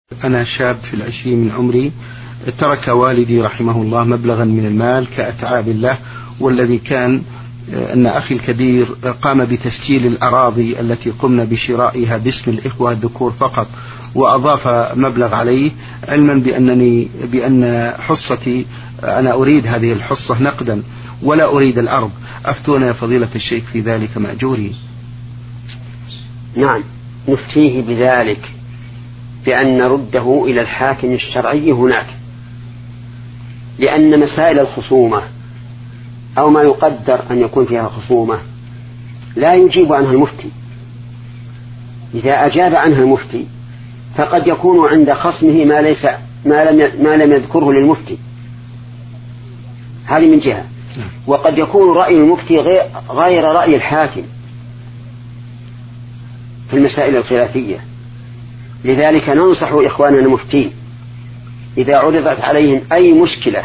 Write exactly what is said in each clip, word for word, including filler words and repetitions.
أنا شاب في العشرين من عمري، ترك والدي رحمه الله مبلغا من المال كأتعاب له، والذي كان أن أخي الكبير قام بتسجيل الأراضي التي قمنا بشرائها باسم الإخوة الذكور فقط، وأضاف مبلغ عليه، علما بأنني بأن حصتي أنا أريد هذه الحصة نقدا ولا أريد الأرض. أفتونا يا فضيلة الشيخ في ذلك مأجوري. نعم، نفتيه بذلك بأن نرده إلى الحاكم الشرعي هناك، لأن مسائل الخصومة أو ما يقدر أن يكون فيها خصومة لا يجيب عنها المفتي. إذا أجاب عنها المفتي فقد يكون عند خصمه ما ليس ما لم ما لم يذكره للمفتي، هذه من جهة. وقد يكون رأي المفتي غير رأي الحاكم في المسائل الخلافية. لذلك ننصح إخواننا المفتين إذا عرضت عليهم أي مشكلة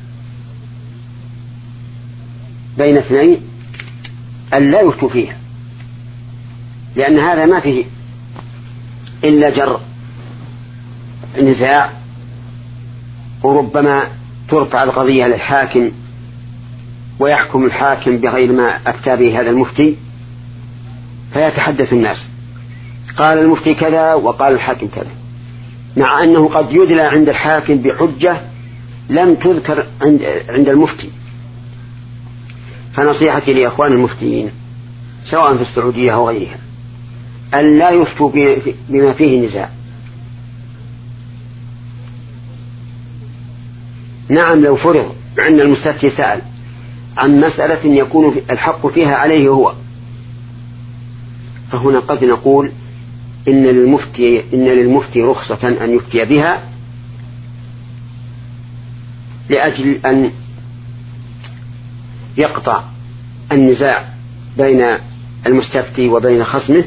بين اثنين أن لا يفتوا فيها، لأن هذا ما فيه إلا جر نزاع، وربما ترفع القضية للحاكم ويحكم الحاكم بغير ما أفتى به هذا المفتي، فيتحدث الناس قال المفتي كذا وقال الحاكم كذا، مع أنه قد يدلى عند الحاكم بحجة لم تذكر عند, عند المفتي. فنصيحتي لإخوان المفتيين سواء في السعودية أو غيرها أن لا يفتوا بما فيه نزاع. نعم، لو فرض عند المستفتي سأل عن مسألة يكون الحق فيها عليه هو، فهنا قد نقول إن للمفتي, إن للمفتي رخصة أن يفتي بها لأجل أن يقطع النزاع بين المستفتي وبين خصمه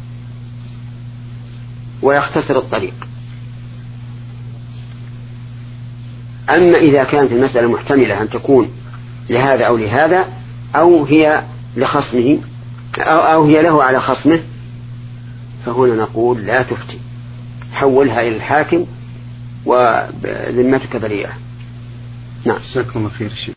ويختصر الطريق. أما إذا كانت المسألة محتملة أن تكون لهذا أو لهذا، أو هي لخصمه أو, أو هي له على خصمه، فهنا نقول لا تفتي، حولها إلى الحاكم وذمتك بريئة. نعم، جزاكم الله خير.